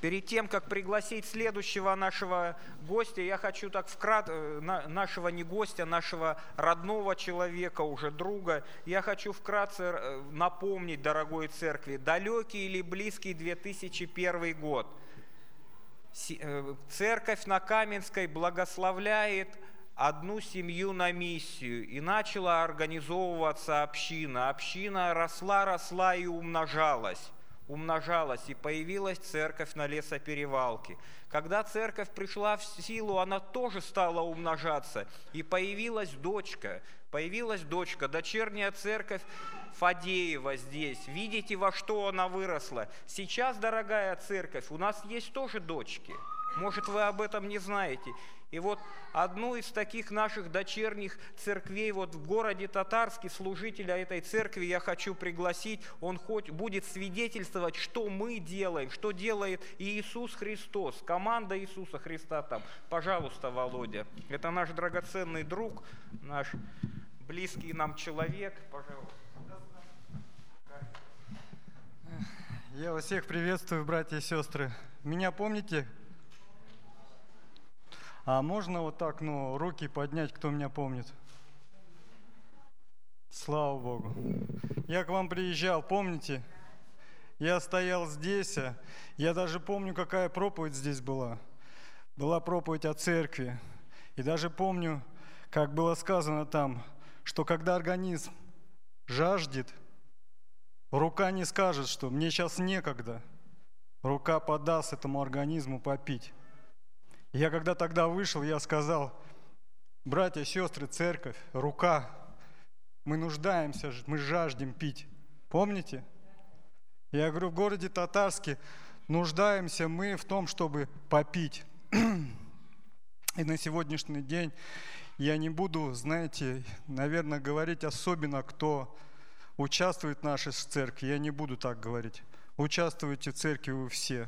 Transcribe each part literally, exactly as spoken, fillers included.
Перед тем, как пригласить следующего нашего гостя, я хочу так вкратце, нашего не гостя, нашего родного человека, уже друга, я хочу вкратце напомнить, дорогой церкви, далекий или близкий две тысячи первый год. Церковь на Каменской благословляет одну семью на миссию, и начала организовываться община. Община росла, росла и умножалась. умножалась, и появилась церковь на Лесоперевалке. Когда церковь пришла в силу, она тоже стала умножаться, и появилась дочка, появилась дочка, дочерняя церковь Фадеева здесь. Видите, во что она выросла? Сейчас, дорогая церковь, у нас есть тоже дочки. Может, вы об этом не знаете. И вот одну из таких наших дочерних церквей вот в городе Татарске, служителя этой церкви, я хочу пригласить. Он хоть будет свидетельствовать, что мы делаем, что делает Иисус Христос, команда Иисуса Христа там. Пожалуйста, Володя. Это наш драгоценный друг, наш близкий нам человек. Пожалуйста. Я вас всех приветствую, братья и сестры. Меня помните? А можно вот так, ну, руки поднять, кто меня помнит? Слава Богу. Я к вам приезжал, помните? Я стоял здесь, я даже помню, какая проповедь здесь была. Была проповедь о церкви. И даже помню, как было сказано там, что когда организм жаждет, рука не скажет, что мне сейчас некогда. Рука подаст этому организму попить. Я когда тогда вышел, я сказал: братья, сестры, церковь, рука, мы нуждаемся, мы жаждем пить. Помните? Я говорю, в городе Татарске нуждаемся мы в том, чтобы попить. И на сегодняшний день я не буду, знаете, наверное, говорить особенно, кто участвует в нашей церкви. Я не буду так говорить. Участвуйте в церкви вы все.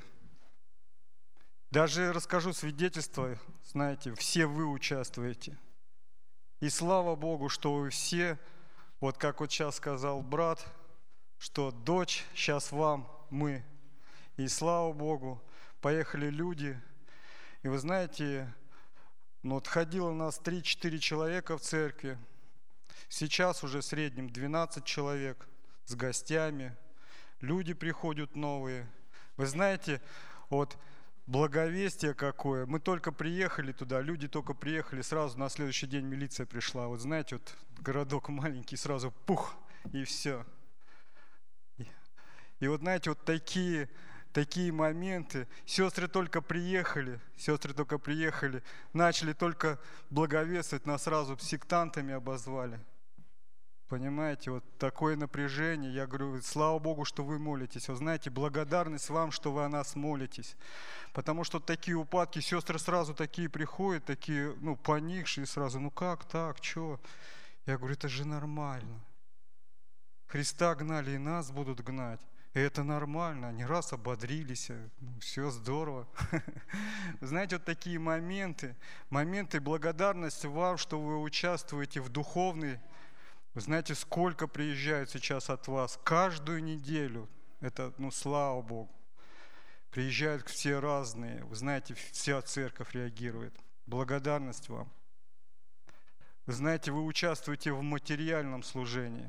Даже расскажу свидетельство, знаете, все вы участвуете. И слава Богу, что вы все, вот как вот сейчас сказал брат, что дочь, сейчас вам, мы. И слава Богу, поехали люди. И вы знаете, ну вот ходило у нас три-четыре человека в церкви. Сейчас уже в среднем двенадцать человек с гостями. Люди приходят новые. Вы знаете, вот благовестие какое. Мы только приехали туда, люди только приехали, сразу на следующий день милиция пришла. Вот знаете, вот городок маленький, сразу пух, и все. И, и вот знаете, вот такие, такие моменты. Сестры только приехали, сестры только приехали, начали только благовествовать, нас сразу сектантами обозвали. Понимаете, вот такое напряжение. Я говорю, слава Богу, что вы молитесь. Вы знаете, благодарность вам, что вы о нас молитесь. Потому что такие упадки, сестры сразу такие приходят, такие, ну, поникшие сразу. Ну как так, что? Я говорю, это же нормально. Христа гнали, и нас будут гнать. И это нормально. Они раз ободрились, ну, все здорово. Вы знаете, вот такие моменты, моменты благодарности вам, что вы участвуете в духовной. Вы знаете, сколько приезжают сейчас от вас? Каждую неделю. Это, ну, слава Богу. Приезжают все разные. Вы знаете, вся церковь реагирует. Благодарность вам. Вы знаете, вы участвуете в материальном служении.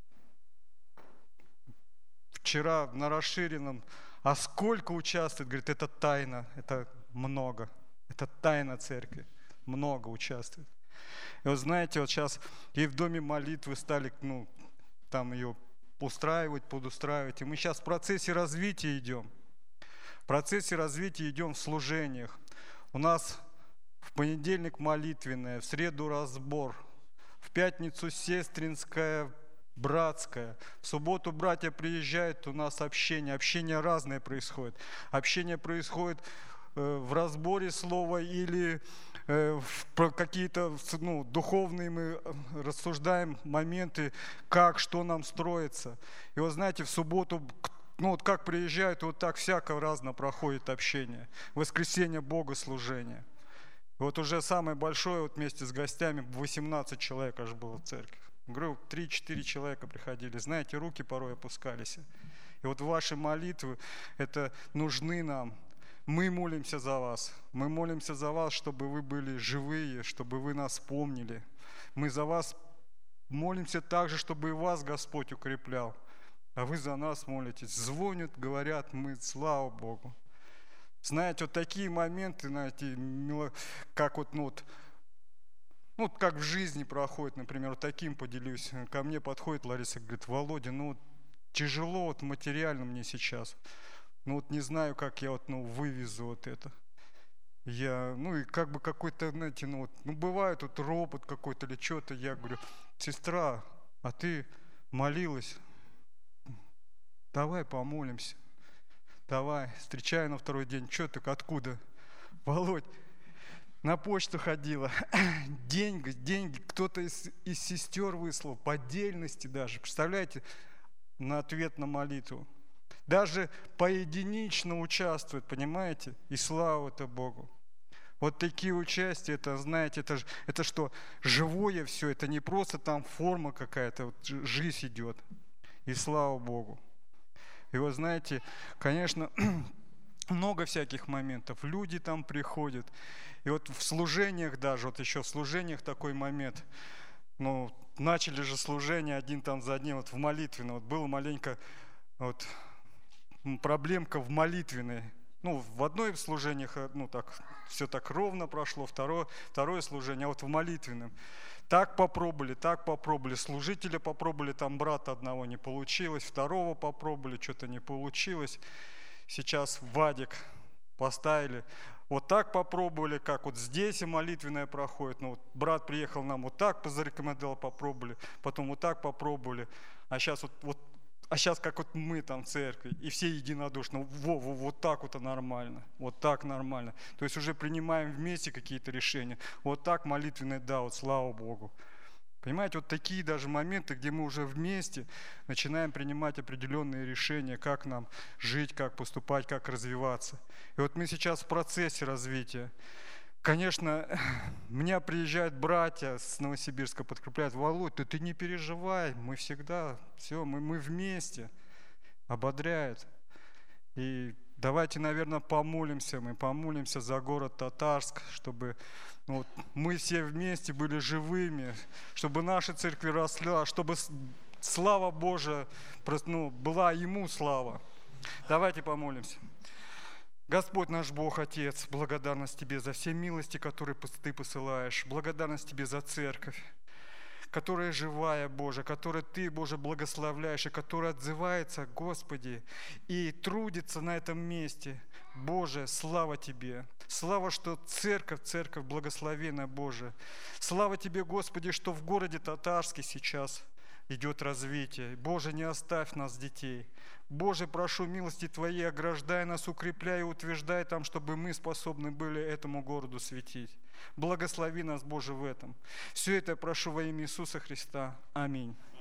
Вчера на расширенном, а сколько участвует? Говорит, это тайна, это много. Это тайна церкви. Много участвует. И вот знаете, вот сейчас и в доме молитвы стали, ну, там ее устраивать, подустраивать. И мы сейчас в процессе развития идем. В процессе развития идем в служениях. У нас в понедельник молитвенное, в среду разбор, в пятницу сестринская, братская. В субботу братья приезжают, у нас общение. Общение разное происходит. Общение происходит э, в разборе слова или про какие-то, ну, духовные мы рассуждаем моменты, как, что нам строится. И вот знаете, в субботу, ну вот как приезжают, вот так всяко разно проходит общение. В воскресенье богослужение. И вот уже самое большое, вот вместе с гостями, восемнадцать человек аж было в церкви. Говорю, три-четыре человека приходили. Знаете, руки порой опускались. И вот ваши молитвы, это нужны нам. Мы молимся за вас. Мы молимся за вас, чтобы вы были живые, чтобы вы нас помнили. Мы за вас молимся также, чтобы и вас Господь укреплял. А вы за нас молитесь. Звонят, говорят, мы, слава Богу. Знаете, вот такие моменты, знаете, как вот, ну вот, ну, вот как в жизни проходит, например, вот таким поделюсь. Ко мне подходит Лариса, говорит: Володя, ну вот тяжело вот материально мне сейчас. Ну вот не знаю, как я вот, ну, вывезу вот это. Я, ну и как бы какой-то, знаете, ну вот, ну бывает вот ропот какой-то или что-то. Я говорю: сестра, а ты молилась? Давай помолимся. Давай, встречаю на второй день. Что ты, откуда? Володь, на почту ходила. Деньги, деньги. Кто-то из, из сестер выслал, по отдельности даже. Представляете, на ответ на молитву. Даже поединично участвует, понимаете? И слава-то Богу. Вот такие участия, это, знаете, это, это что, живое все, это не просто там форма какая-то, вот жизнь идет. И слава Богу. И вот знаете, конечно, много всяких моментов. Люди там приходят. И вот в служениях даже, вот еще в служениях такой момент. Ну, начали же служение один там за одним, вот в молитвенном. Вот было маленько вот, проблемка в молитвенной. Ну, в одной служениях, ну, так, все так ровно прошло, второе, второе служение, а вот в молитвенном. Так попробовали, так попробовали, служителя попробовали, там брата одного не получилось, второго попробовали, что-то не получилось. Сейчас Вадик поставили. Вот так попробовали, как вот здесь и молитвенная проходит. Ну, вот брат приехал нам, вот так позарекомендовал, попробовали, потом вот так попробовали. А сейчас вот, вот А сейчас как вот мы там в церкви, и все единодушно, во, во, вот так вот нормально, вот так нормально. То есть уже принимаем вместе какие-то решения. Вот так молитвенный, да, вот слава Богу. Понимаете, вот такие даже моменты, где мы уже вместе начинаем принимать определенные решения, как нам жить, как поступать, как развиваться. И вот мы сейчас в процессе развития. Конечно, меня приезжают братья с Новосибирска, подкрепляют: Володь, ты, ты не переживай, мы всегда, все, мы, мы вместе, ободряют. И давайте, наверное, помолимся, мы помолимся за город Татарск, чтобы ну, вот, мы все вместе были живыми, чтобы наша церковь росла, чтобы слава Божия, ну, была Ему слава. Давайте помолимся. Господь наш Бог, Отец, благодарность Тебе за все милости, которые Ты посылаешь. Благодарность Тебе за церковь, которая живая, Боже, которую Ты, Боже, благословляешь, и которая отзывается, Господи, и трудится на этом месте. Боже, слава Тебе. Слава, что церковь, церковь благословенная, Боже. Слава Тебе, Господи, что в городе Татарске сейчас идет развитие. Боже, не оставь нас, детей. Боже, прошу милости Твоей, ограждай нас, укрепляй и утверждай там, чтобы мы способны были этому городу светить. Благослови нас, Боже, в этом. Все это я прошу во имя Иисуса Христа. Аминь.